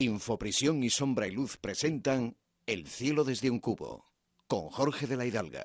Infoprisión y Sombra y Luz presentan El cielo desde un cubo, con Jorge de la Hidalga.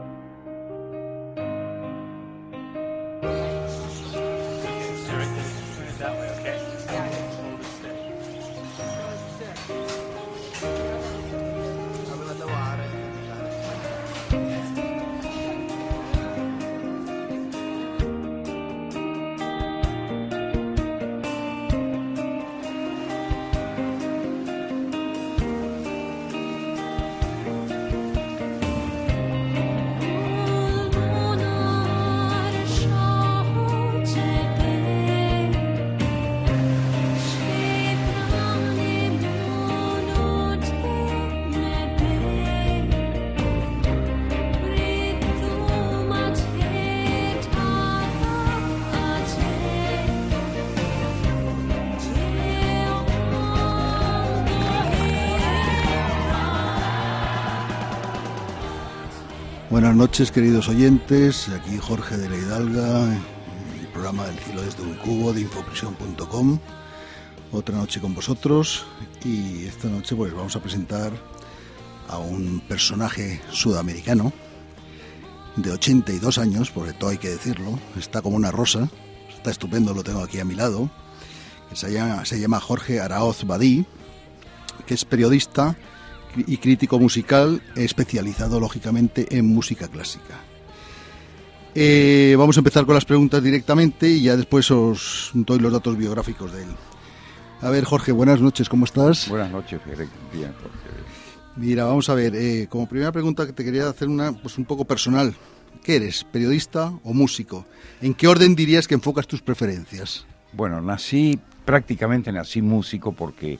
Buenas noches, queridos oyentes, aquí Jorge de la Hidalga, en el programa del cielo desde un cubo de infoprisión.com. Otra noche con vosotros, y esta noche pues vamos a presentar a un personaje sudamericano de 82 años, porque todo hay que decirlo, está como una rosa, está estupendo, lo tengo aquí a mi lado, que se llama Jorge Araoz Badí, que es periodista y crítico musical, especializado lógicamente en música clásica. Vamos a empezar con las preguntas directamente y ya después os doy los datos biográficos de él. A ver, Jorge, buenas noches, ¿cómo estás? Buenas noches, bien, Jorge. Mira, vamos a ver, como primera pregunta que te quería hacer una, pues un poco personal. ¿Qué eres, periodista o músico? ¿En qué orden dirías que enfocas tus preferencias? Bueno, prácticamente nací músico porque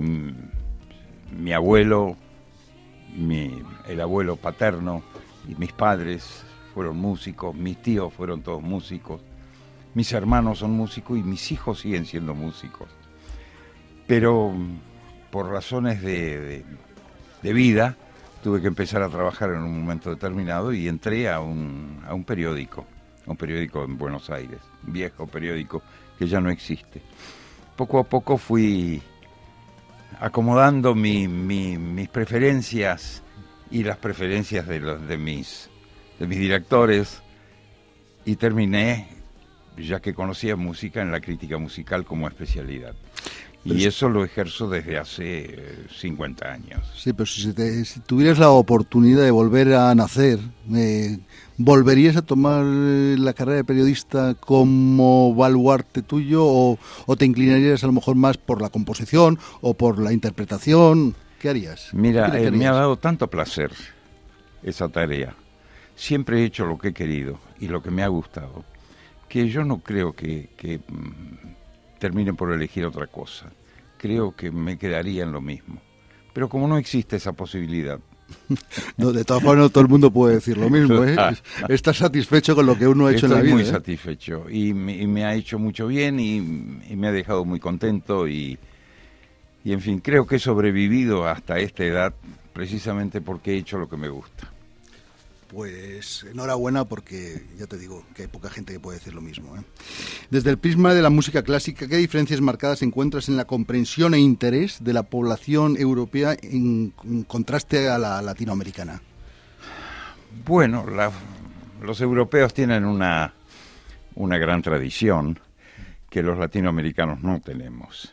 mi abuelo, el abuelo paterno y mis padres fueron músicos, mis tíos fueron todos músicos, mis hermanos son músicos y mis hijos siguen siendo músicos. Pero por razones de vida tuve que empezar a trabajar en un momento determinado y entré a un periódico en Buenos Aires, un viejo periódico que ya no existe. Poco a poco fui acomodando mis preferencias y las preferencias de mis directores, y terminé, ya que conocía música, en la crítica musical como especialidad. Y eso lo ejerzo desde hace 50 años. Sí, pero si tuvieras la oportunidad de volver a nacer, ¿volverías a tomar la carrera de periodista como baluarte tuyo o te inclinarías a lo mejor más por la composición o por la interpretación? ¿Qué harías? Mira, me ha dado tanto placer esa tarea. Siempre he hecho lo que he querido y lo que me ha gustado, que yo no creo que termine por elegir otra cosa. Creo que me quedaría en lo mismo. Pero como no existe esa posibilidad... No, de todas formas, no todo el mundo puede decir lo mismo, ¿eh? Estás satisfecho con lo que uno ha hecho en la vida. Estoy muy satisfecho y me ha hecho mucho bien y me ha dejado muy contento y en fin, creo que he sobrevivido hasta esta edad precisamente porque he hecho lo que me gusta. Pues enhorabuena, porque ya te digo que hay poca gente que puede decir lo mismo, ¿eh? Desde el prisma de la música clásica, ¿qué diferencias marcadas encuentras en la comprensión e interés de la población europea en contraste a la latinoamericana? Bueno, los europeos tienen una gran tradición que los latinoamericanos no tenemos.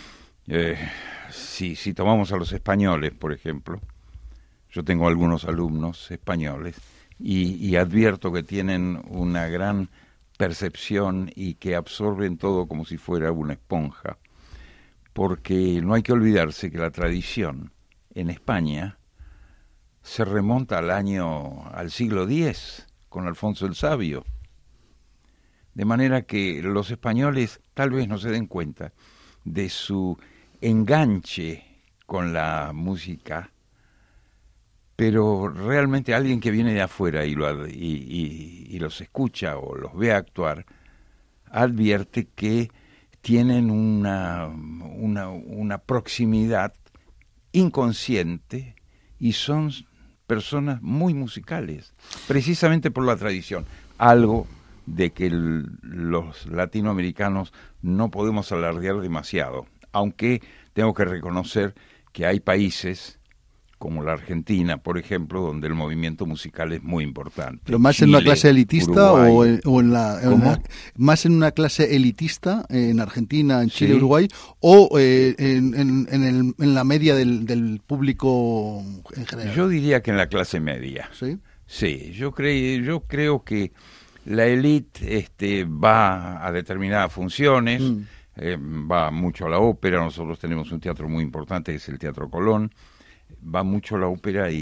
Si tomamos a los españoles, por ejemplo, yo tengo algunos alumnos españoles y advierto que tienen una gran percepción y que absorben todo como si fuera una esponja, porque no hay que olvidarse que la tradición en España se remonta al siglo X, con Alfonso el Sabio. De manera que los españoles tal vez no se den cuenta de su enganche con la música, pero realmente alguien que viene de afuera y los escucha o los ve actuar, advierte que tienen una proximidad inconsciente y son personas muy musicales, precisamente por la tradición, algo de que los latinoamericanos no podemos alardear demasiado, aunque tengo que reconocer que hay países como la Argentina, por ejemplo, donde el movimiento musical es muy importante. ¿Pero más Chile, en una clase elitista Uruguay. más en una clase elitista en Argentina, en Chile, Sí. Uruguay, o en la media del público en general? Yo diría que en la clase media. ¿Sí? Sí, yo creo que la élite va a determinadas funciones, va mucho a la ópera. Nosotros tenemos un teatro muy importante que es el Teatro Colón. Va mucho a la ópera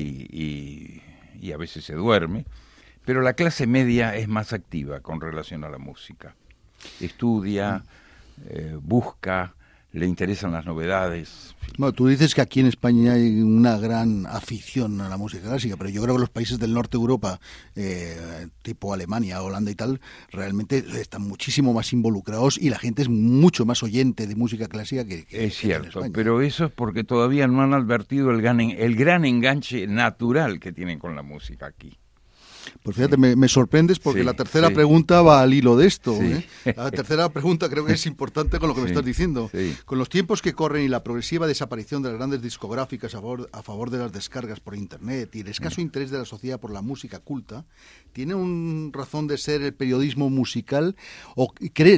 y a veces se duerme, pero la clase media es más activa con relación a la música. Estudia, busca, le interesan las novedades. Bueno, tú dices que aquí en España hay una gran afición a la música clásica, pero yo creo que los países del norte de Europa, tipo Alemania, Holanda y tal, realmente están muchísimo más involucrados y la gente es mucho más oyente de música clásica que Es cierto, en España. pero eso es porque todavía no han advertido el gran enganche natural que tienen con la música aquí. Pues fíjate, me sorprendes porque Sí, la tercera sí. pregunta va al hilo de esto. Sí. La tercera pregunta creo que es importante con lo que me Sí, estás diciendo. sí. Con los tiempos que corren y la progresiva desaparición de las grandes discográficas a favor de las descargas por Internet y el escaso interés de la sociedad por la música culta, ¿tiene un razón de ser el periodismo musical? ¿O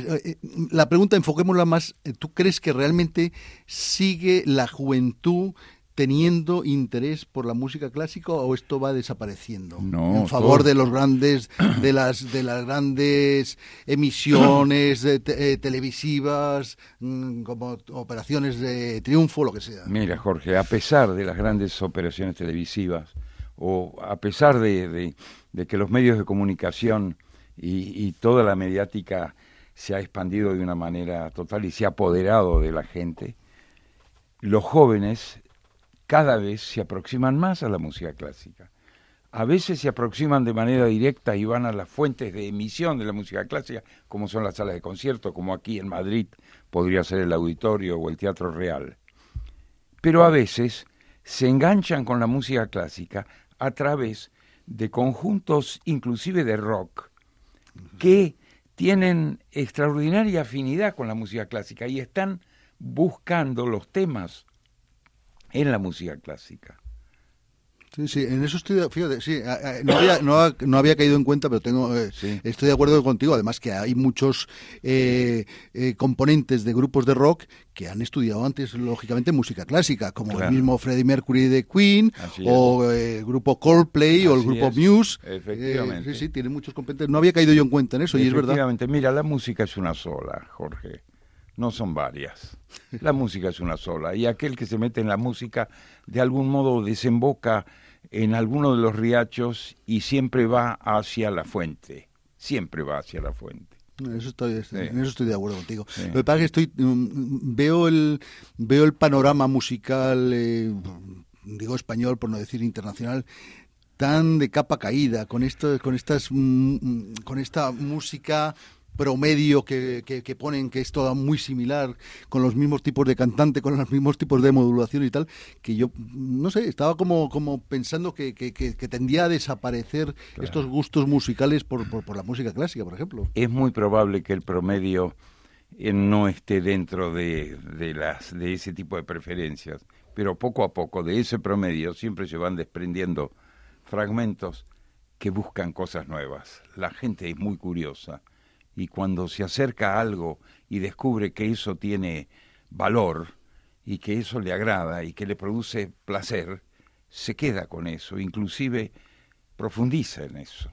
la pregunta, enfoquémosla más, ¿tú crees que realmente sigue la juventud teniendo interés por la música clásica o esto va desapareciendo No, en favor todo. de los grandes de las grandes emisiones televisivas, como operaciones de triunfo, lo que sea? Mira, Jorge, a pesar de las grandes operaciones televisivas o a pesar de que los medios de comunicación y toda la mediática se ha expandido de una manera total y se ha apoderado de la gente, los jóvenes cada vez se aproximan más a la música clásica. A veces se aproximan de manera directa y van a las fuentes de emisión de la música clásica, como son las salas de concierto, como aquí en Madrid podría ser el Auditorio o el Teatro Real. Pero a veces se enganchan con la música clásica a través de conjuntos inclusive de rock que tienen extraordinaria afinidad con la música clásica y están buscando los temas en la música clásica. Sí, sí, en eso fíjate, sí, no había caído en cuenta, pero Sí. estoy de acuerdo contigo, además que hay muchos componentes de grupos de rock que han estudiado antes, lógicamente, música clásica, como Claro. el mismo Freddie Mercury de Queen, Así o el grupo Coldplay, o el Así grupo es. Muse. Efectivamente. Sí, tiene muchos componentes. No había caído yo en cuenta en eso, y es verdad. Efectivamente, mira, la música es una sola, Jorge. No son varias. La música es una sola. Y aquel que se mete en la música, de algún modo desemboca en alguno de los riachos y siempre va hacia la fuente. Siempre va hacia la fuente. En eso estoy de acuerdo contigo. Sí. Lo que pasa es que veo el panorama musical, digo español por no decir internacional, tan de capa caída con esta música promedio que ponen, que es toda muy similar, con los mismos tipos de cantante, con los mismos tipos de modulación y tal, que yo, no sé, estaba como pensando que tendía a desaparecer estos gustos musicales por la música clásica, por ejemplo. Es muy probable que el promedio no esté dentro de ese tipo de preferencias, pero poco a poco de ese promedio siempre se van desprendiendo fragmentos que buscan cosas nuevas. La gente es muy curiosa. Y cuando se acerca a algo y descubre que eso tiene valor y que eso le agrada y que le produce placer, se queda con eso, inclusive profundiza en eso.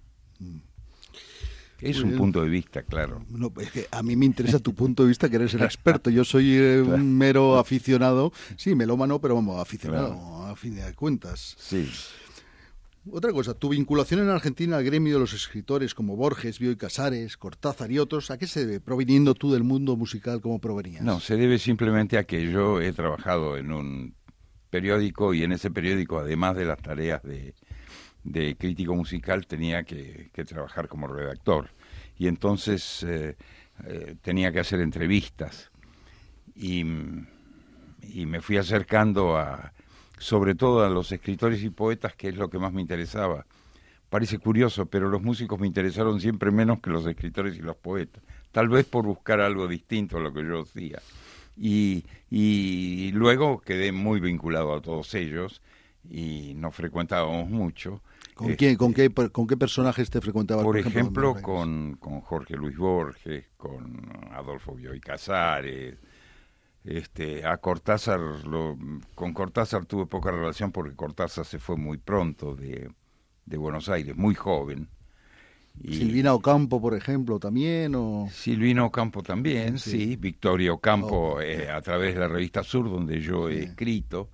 Es un punto de vista, claro. No, es que a mí me interesa tu punto de vista, que eres el experto. Yo soy un mero aficionado, sí, melómano, pero vamos, aficionado, Claro. a fin de cuentas. Sí. Otra cosa, tu vinculación en Argentina al gremio de los escritores como Borges, Bioy Casares, Cortázar y otros, ¿a qué se debe? Proviniendo tú del mundo musical, ¿cómo provenías? No, se debe simplemente a que yo he trabajado en un periódico y en ese periódico, además de las tareas de crítico musical, tenía que trabajar como redactor. Y entonces tenía que hacer entrevistas. Y me fui acercando sobre todo a los escritores y poetas, que es lo que más me interesaba. Parece curioso, pero los músicos me interesaron siempre menos que los escritores y los poetas. Tal vez por buscar algo distinto a lo que yo hacía. y luego quedé muy vinculado a todos ellos y nos frecuentábamos mucho. ¿Con qué personajes te frecuentabas? Por ejemplo, con Jorge Luis Borges, con Adolfo Bioy Casares. A Cortázar, con Cortázar tuve poca relación porque Cortázar se fue muy pronto de Buenos Aires, muy joven. Y Silvina Ocampo, por ejemplo, también. Silvina Ocampo también, sí. Victoria Ocampo, a través de la revista Sur, donde yo he escrito.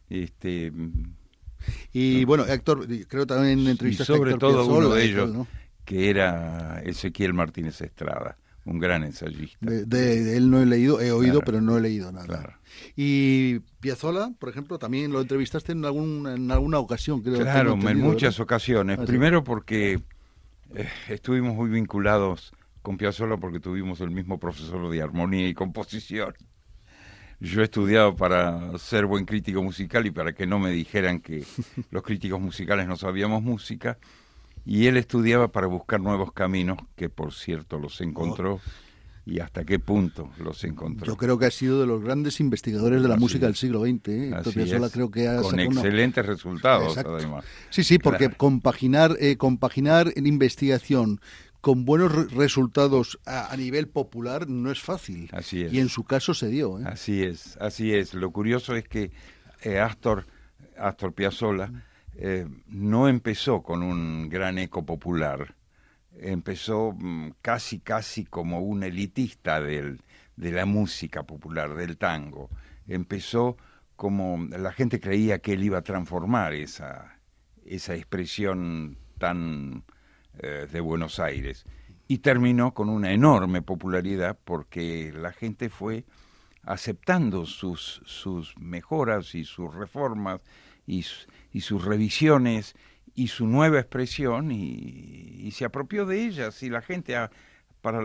Y bueno, Héctor, creo también en entrevistas. Y sobre todo Piazzolla, uno de ellos, ¿no? Que era Ezequiel Martínez Estrada, un gran ensayista. De él no he leído, he oído, claro, pero no he leído nada. Claro. Y Piazzolla, por ejemplo, también lo entrevistaste en alguna ocasión, creo. Claro, en muchas ¿verdad? ocasiones. Primero porque estuvimos muy vinculados con Piazzolla porque tuvimos el mismo profesor de armonía y composición. Yo he estudiado para ser buen crítico musical y para que no me dijeran que los críticos musicales no sabíamos música. Y él estudiaba para buscar nuevos caminos, que por cierto los encontró, y hasta qué punto los encontró. Yo creo que ha sido de los grandes investigadores de la música del siglo XX. Así creo que ha con excelentes resultados, Exacto. además. Sí, porque claro, compaginar en investigación con buenos resultados a nivel popular no es fácil. Así es. Y en su caso se dio. Así es. Lo curioso es que Astor Piazzolla no empezó con un gran eco popular, empezó casi como un elitista de la música popular, del tango. Empezó como la gente creía que él iba a transformar esa expresión tan de Buenos Aires, y terminó con una enorme popularidad porque la gente fue aceptando sus mejoras y sus reformas y sus revisiones y su nueva expresión y se apropió de ellas, y la gente para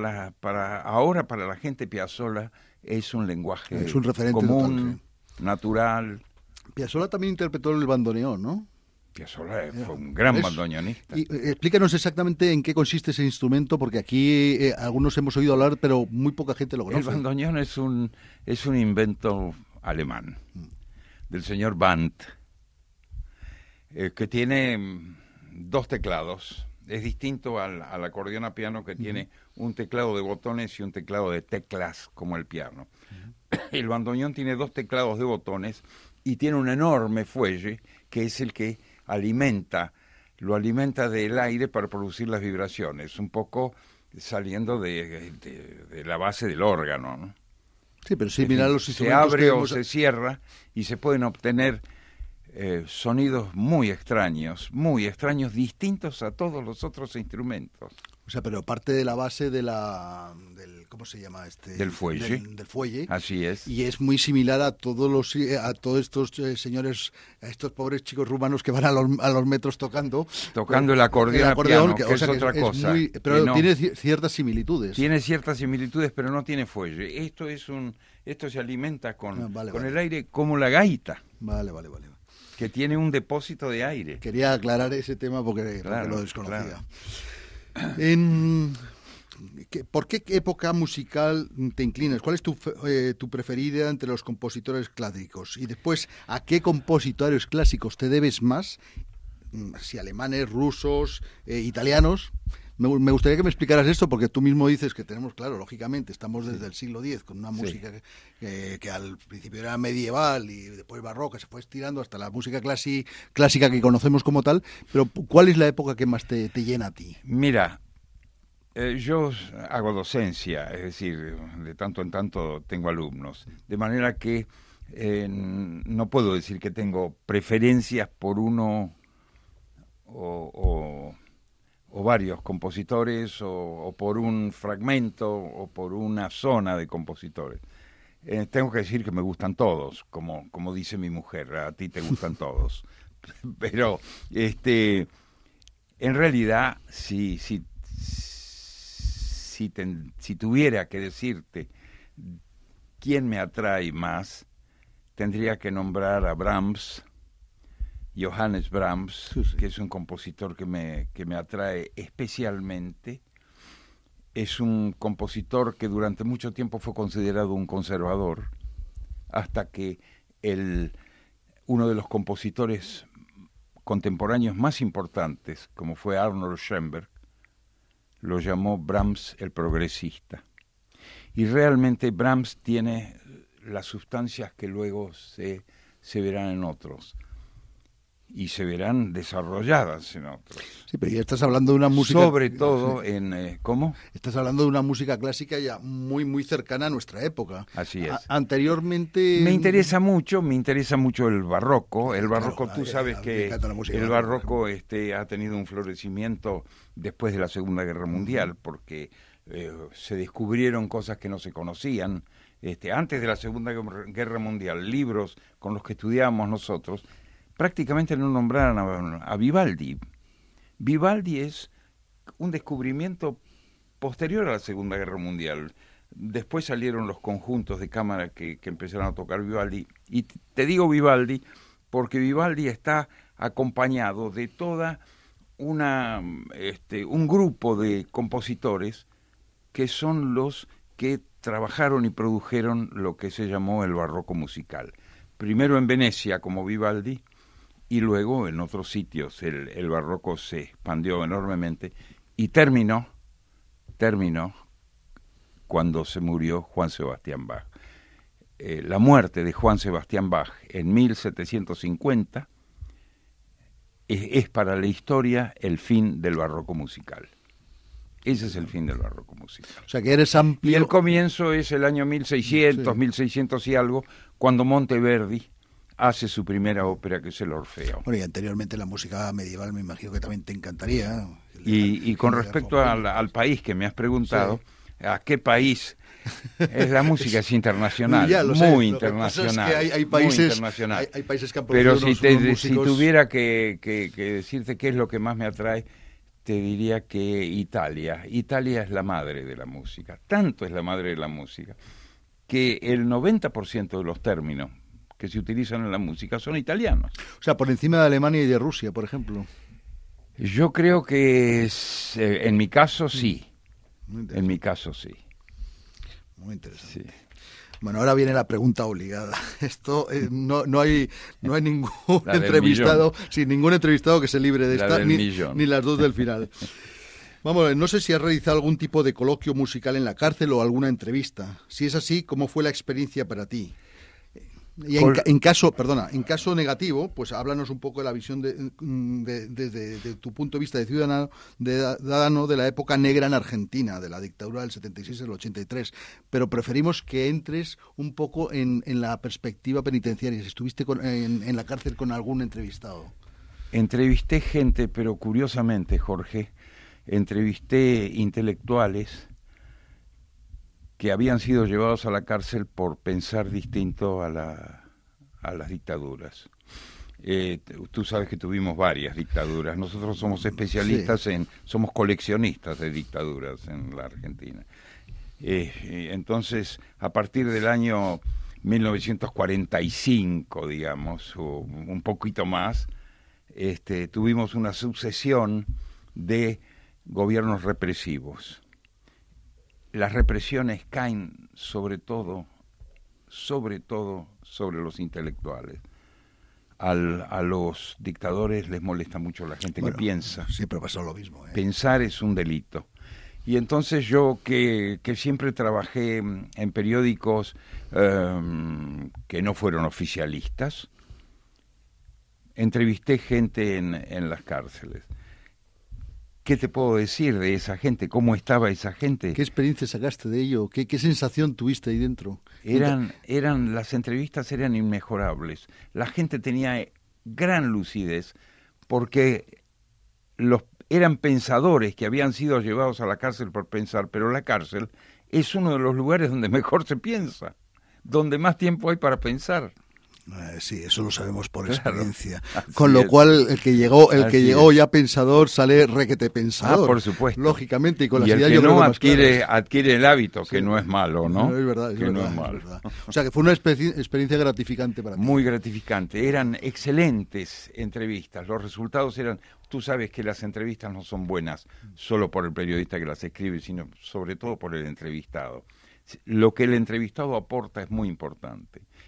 la gente Piazzolla es un lenguaje es un referente común, total, sí. Natural. Piazzolla también interpretó el bandoneón, ¿no? Piazzolla fue un gran bandoneonista. Y explícanos exactamente en qué consiste ese instrumento, porque aquí algunos hemos oído hablar, pero muy poca gente lo conoce. El bandoneón es un invento alemán, del señor Bandt, que tiene dos teclados. Es distinto al acordeón a piano, que tiene un teclado de botones y un teclado de teclas, como el piano. El bandoneón tiene dos teclados de botones y tiene un enorme fuelle, que es el que lo alimenta del aire para producir las vibraciones, un poco saliendo de la base del órgano, ¿no? Sí, pero sí, mira los instrumentos. Se abre o se cierra y se pueden obtener sonidos muy extraños, distintos a todos los otros instrumentos. O sea, pero parte de la base del ¿cómo se llama Del fuelle. Del fuelle. Así es. Y es muy similar a todos estos señores, a estos pobres chicos rumanos que van a los metros tocando el acordeón a piano, que es otra cosa. Pero tiene ciertas similitudes. Tiene ciertas similitudes, pero no tiene fuelle. Esto se alimenta con el aire, como la gaita. Vale. Que tiene un depósito de aire. Quería aclarar ese tema porque lo desconocía. Claro. ¿Por qué época musical te inclinas? ¿Cuál es tu preferida entre los compositores clásicos? Y después, ¿a qué compositores clásicos te debes más? Si alemanes, rusos, italianos. Me gustaría que me explicaras esto, porque tú mismo dices que tenemos, claro, lógicamente, estamos desde el siglo X con una música que al principio era medieval y después barroca, se fue estirando hasta la música clásica que conocemos como tal, pero ¿cuál es la época que más te llena a ti? Mira, yo hago docencia, es decir, de tanto en tanto tengo alumnos, de manera que no puedo decir que tengo preferencias por uno o varios compositores, o por un fragmento, o por una zona de compositores. Tengo que decir que me gustan todos, como dice mi mujer, a ti te gustan todos. Pero, en realidad, si tuviera que decirte quién me atrae más, tendría que nombrar a Brahms, Johannes Brahms, sí. Que es un compositor que me atrae especialmente. Es un compositor que durante mucho tiempo fue considerado un conservador, hasta que uno de los compositores contemporáneos más importantes, como fue Arnold Schoenberg, lo llamó Brahms el progresista. Y realmente Brahms tiene las sustancias que luego se verán en otros. Y se verán desarrolladas en otros. Sí, pero ya estás hablando de una música... Sobre todo en... ¿Cómo? Estás hablando de una música clásica ya muy, muy cercana a nuestra época. Así es. Anteriormente... Me interesa mucho el barroco. El barroco, claro, tú sabes que el barroco ha tenido un florecimiento después de la Segunda Guerra Mundial, porque se descubrieron cosas que no se conocían. Antes de la Segunda Guerra Mundial, libros con los que estudiábamos nosotros... prácticamente no nombraron a Vivaldi. Vivaldi es un descubrimiento posterior a la Segunda Guerra Mundial. Después salieron los conjuntos de cámara que empezaron a tocar Vivaldi. Y te digo Vivaldi porque Vivaldi está acompañado de toda un grupo de compositores que son los que trabajaron y produjeron lo que se llamó el barroco musical. Primero en Venecia como Vivaldi, y luego en otros sitios el barroco se expandió enormemente y terminó cuando se murió Juan Sebastián Bach. La muerte de Juan Sebastián Bach en 1750 es para la historia el fin del barroco musical. Ese es el fin del barroco musical. O sea que eres amplio. Y el comienzo es el año 1600, sí. 1600 y algo, cuando Monteverdi hace su primera ópera, que es el Orfeo. Bueno, y anteriormente la música medieval me imagino que también te encantaría. Y con respecto al país que me has preguntado, sí. ¿A qué país? La música es internacional, muy internacional. Es que hay países, hay países que han producido músicos... Pero si tuviera que decirte qué es lo que más me atrae, te diría que Italia. Italia es la madre de la música. Tanto es la madre de la música que el 90% de los términos que se utilizan en la música son italianos. O sea, por encima de Alemania y de Rusia, por ejemplo. Yo creo que en mi caso sí. En mi caso sí. Muy interesante. Sí. Bueno, ahora viene la pregunta obligada. Esto no hay ningún entrevistado, sí, ningún entrevistado que se libre de esta, ni las dos del final. Vamos, no sé si has realizado algún tipo de coloquio musical en la cárcel o alguna entrevista. Si es así, ¿cómo fue la experiencia para ti? Y en caso negativo, pues háblanos un poco de la visión desde tu punto de vista de ciudadano de la época negra en Argentina, de la dictadura del 76 al 83. Pero preferimos que entres un poco en la perspectiva penitenciaria. Si estuviste en la cárcel con algún entrevistado. Entrevisté gente, pero curiosamente, Jorge, entrevisté intelectuales que habían sido llevados a la cárcel por pensar distinto a las dictaduras. Tú sabes que tuvimos varias dictaduras. Nosotros somos especialistas sí. Somos coleccionistas de dictaduras en la Argentina. Entonces, a partir del año 1945, digamos, o un poquito más, tuvimos una sucesión de gobiernos represivos. Las represiones caen sobre todo sobre los intelectuales. A los dictadores les molesta mucho la gente que piensa. Siempre ha pasado lo mismo. Pensar es un delito. Y entonces yo, que siempre trabajé en periódicos que no fueron oficialistas, entrevisté gente en las cárceles. ¿Qué te puedo decir de esa gente? ¿Cómo estaba esa gente? ¿Qué experiencia sacaste de ello? ¿Qué sensación tuviste ahí dentro? Las entrevistas eran inmejorables. La gente tenía gran lucidez porque eran pensadores que habían sido llevados a la cárcel por pensar, pero la cárcel es uno de los lugares donde mejor se piensa, donde más tiempo hay para pensar. Sí, eso lo sabemos por experiencia. Así Con lo cual, el que llegó ya pensador sale requete pensador. Por supuesto. Lógicamente, y con la el que no adquiere el hábito, que no es malo, ¿no? No, es verdad, es malo. O sea, que fue una experiencia gratificante para ti. Muy gratificante. Eran excelentes entrevistas. Los resultados eran... Tú sabes que las entrevistas no son buenas solo por el periodista que las escribe, sino sobre todo por el entrevistado. Lo que el entrevistado aporta es muy importante.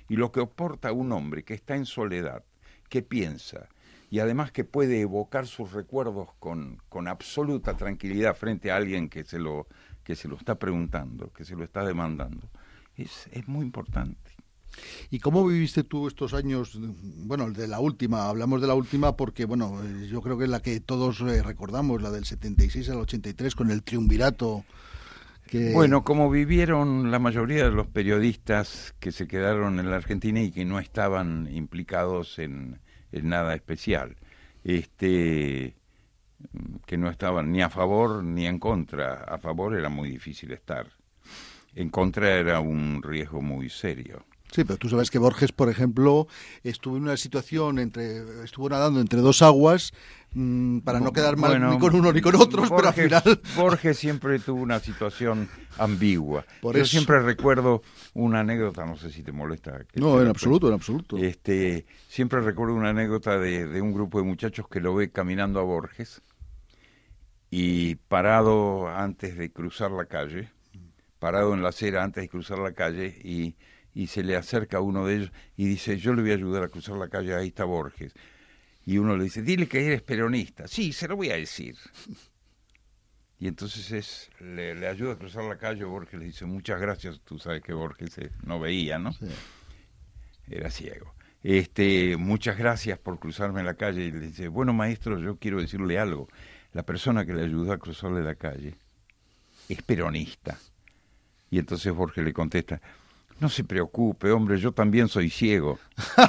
Y lo que aporta un hombre que está en soledad, que piensa, y además que puede evocar sus recuerdos con absoluta tranquilidad frente a alguien que se lo está preguntando, que se lo está demandando, es muy importante. ¿Y cómo viviste tú estos años? Bueno, de la última, hablamos de la última porque, bueno, yo creo que es la que todos recordamos, la del 76 al 83 con el triunvirato. Bueno, como vivieron la mayoría de los periodistas que se quedaron en la Argentina y que no estaban implicados en nada especial, que no estaban ni a favor ni en contra. A favor era muy difícil estar, en contra era un riesgo muy serio. Sí, pero tú sabes que Borges, por ejemplo, estuvo en una situación estuvo nadando entre dos aguas para no quedar mal ni con uno ni con otros, pero al final... Borges siempre tuvo una situación ambigua. Por Yo eso. siempre recuerdo una anécdota, no sé si te molesta. No, en absoluto, en absoluto. Siempre recuerdo una anécdota de un grupo de muchachos que lo ve caminando a Borges y parado antes de cruzar la calle, parado en la acera antes de cruzar la calle y se le acerca a uno de ellos y dice, yo le voy a ayudar a cruzar la calle, ahí está Borges. Y uno le dice, dile que eres peronista. Sí, se lo voy a decir. Y entonces le ayuda a cruzar la calle, Borges le dice, muchas gracias, tú sabes que Borges no veía, ¿no? Sí. Era ciego. Muchas gracias por cruzarme la calle. Y le dice, bueno, maestro, yo quiero decirle algo. La persona que le ayudó a cruzarle la calle es peronista. Y entonces Borges le contesta, no se preocupe, hombre, yo también soy ciego.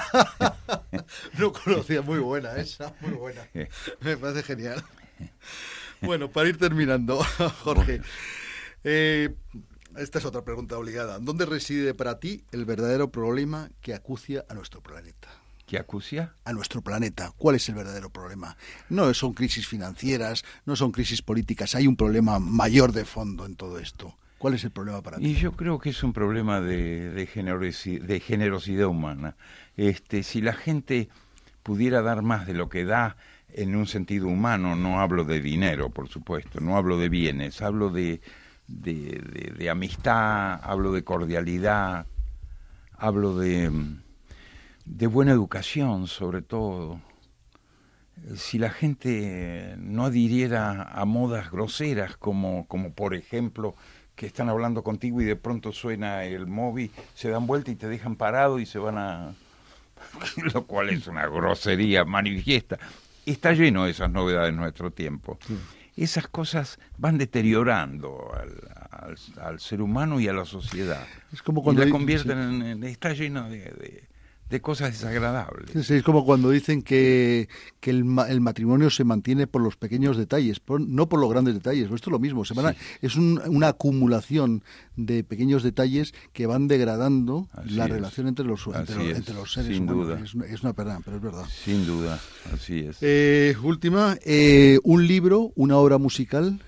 No conocía, muy buena esa, muy buena. Me parece genial. Bueno, para ir terminando, Jorge, esta es otra pregunta obligada. ¿Dónde reside para ti el verdadero problema que acucia a nuestro planeta? ¿Qué acucia? A nuestro planeta. ¿Cuál es el verdadero problema? No son crisis financieras, no son crisis políticas, hay un problema mayor de fondo en todo esto. ¿Cuál es el problema para ti? Y yo creo que es un problema de generosidad humana. Si la gente pudiera dar más de lo que da en un sentido humano, no hablo de dinero, por supuesto, no hablo de bienes, hablo de amistad, hablo de cordialidad, hablo de buena educación, sobre todo. Si la gente no adhiriera a modas groseras, como por ejemplo, que están hablando contigo y de pronto suena el móvil, se dan vuelta y te dejan parado y se van a... lo cual es una grosería manifiesta. Está lleno de esas novedades en nuestro tiempo. Sí. Esas cosas van deteriorando al ser humano y a la sociedad. Es como cuando y la convierten en... Está lleno de cosas desagradables. Sí, es como cuando dicen que el matrimonio se mantiene por los pequeños detalles, no por los grandes detalles. Esto es lo mismo. Es una acumulación de pequeños detalles que van degradando la relación entre los seres sin humanos. Duda. Es una pena, pero es verdad. Sin duda, así es. Última, un libro, una obra musical.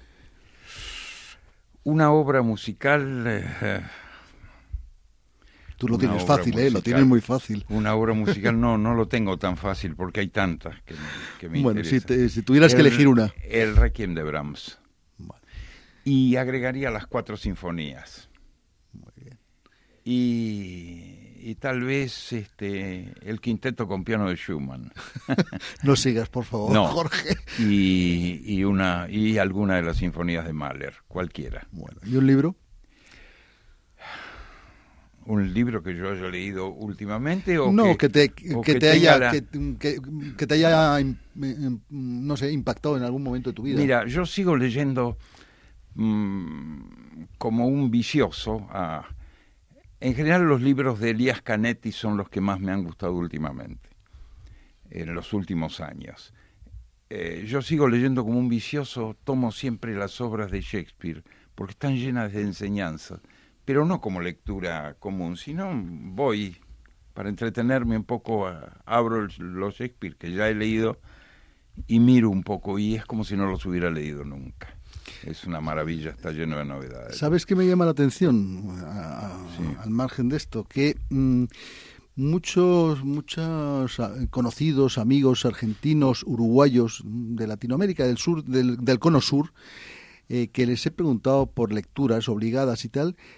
Una obra musical... Tú lo tienes fácil, musical, lo tienes muy fácil. Una obra musical no lo tengo tan fácil porque hay tantas que me bueno, interesan. Si tuvieras que elegir una. El Requiem de Brahms. Vale. Y agregaría las 4 sinfonías. Muy bien. Y tal vez el quinteto con piano de Schumann. No sigas, por favor, no. Jorge. Y alguna de las sinfonías de Mahler, cualquiera. Bueno, ¿y un libro? ¿Un libro que yo haya leído últimamente? ¿O no, que te haya no sé, impactado en algún momento de tu vida. Mira, yo sigo leyendo como un vicioso. En general los libros de Elias Canetti son los que más me han gustado últimamente, en los últimos años. Yo sigo leyendo como un vicioso, tomo siempre las obras de Shakespeare, porque están llenas de enseñanza. Pero no como lectura común, sino voy para entretenerme un poco, abro los Shakespeare que ya he leído y miro un poco y es como si no los hubiera leído nunca. Es una maravilla, está lleno de novedades. ¿Sabes qué me llama la atención sí. al margen de esto? Que muchos conocidos, amigos argentinos, uruguayos de Latinoamérica, del sur, del cono sur, que les he preguntado por lecturas obligadas y tal,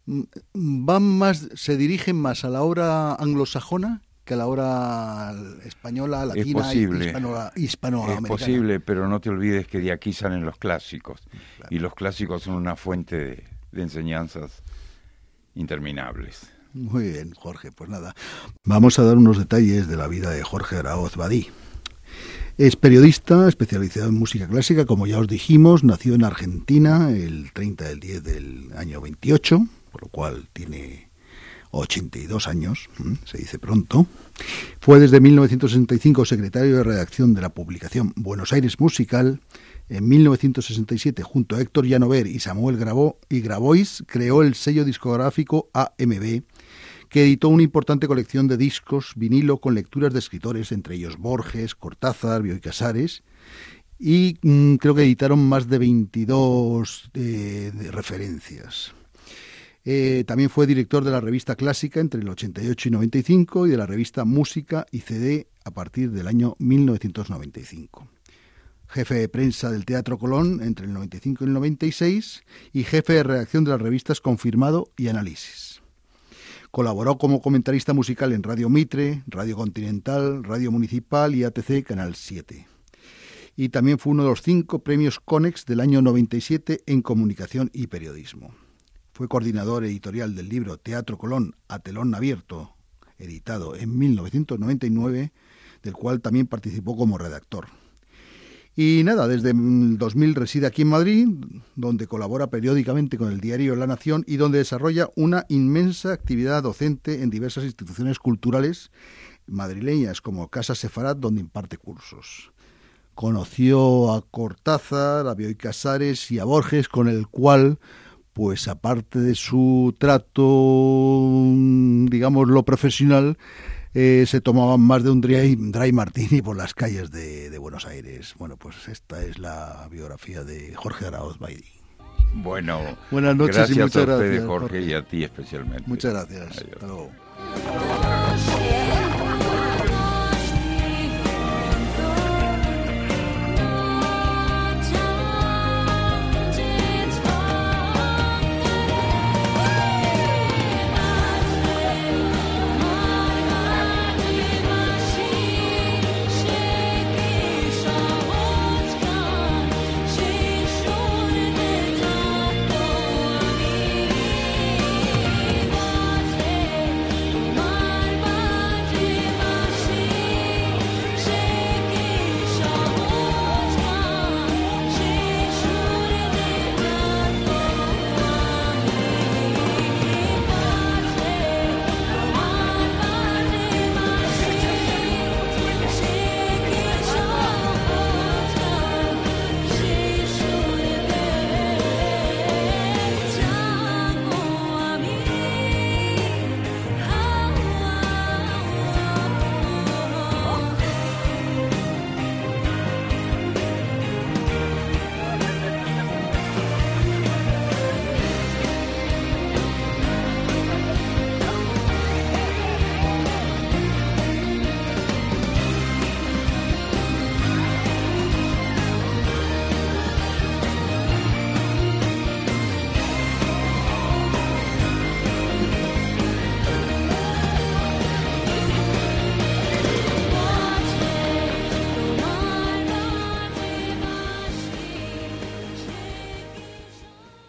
se dirigen más a la obra anglosajona que a la obra española, latina, hispanoamericana. Es posible, pero no te olvides que de aquí salen los clásicos. Claro. Y los clásicos son una fuente de enseñanzas interminables. Muy bien, Jorge, pues nada. Vamos a dar unos detalles de la vida de Jorge Araoz Badí. Es periodista especializado en música clásica, como ya os dijimos, nació en Argentina el 30 del 10 del año 28, por lo cual tiene 82 años, se dice pronto. Fue desde 1965 secretario de redacción de la publicación Buenos Aires Musical. En 1967, junto a Héctor Llanover y Samuel Grabois, creó el sello discográfico AMB, que editó una importante colección de discos vinilo con lecturas de escritores, entre ellos Borges, Cortázar, Bioy Casares, y creo que editaron más de 22 de referencias. También fue director de la revista Clásica entre el 88 y 95 y de la revista Música y CD a partir del año 1995. Jefe de prensa del Teatro Colón entre el 95 y el 96 y jefe de redacción de las revistas Confirmado y Análisis. Colaboró como comentarista musical en Radio Mitre, Radio Continental, Radio Municipal y ATC Canal 7. Y también fue uno de los 5 premios Conex del año 97 en Comunicación y Periodismo. Fue coordinador editorial del libro Teatro Colón a telón abierto, editado en 1999, del cual también participó como redactor. Y nada, desde el 2000 reside aquí en Madrid, donde colabora periódicamente con el diario La Nación y donde desarrolla una inmensa actividad docente en diversas instituciones culturales madrileñas, como Casa Sefarat, donde imparte cursos. Conoció a Cortázar, a Bioy Casares y a Borges, con el cual, pues aparte de su trato, digamos, lo profesional, se tomaban más de un dry martini por las calles de Buenos Aires. Bueno, pues esta es la biografía de Jorge Araoz Badí. Bueno, buenas noches gracias y muchas a ustedes, gracias, Jorge, y a ti especialmente. Muchas gracias. Adiós. Hasta luego.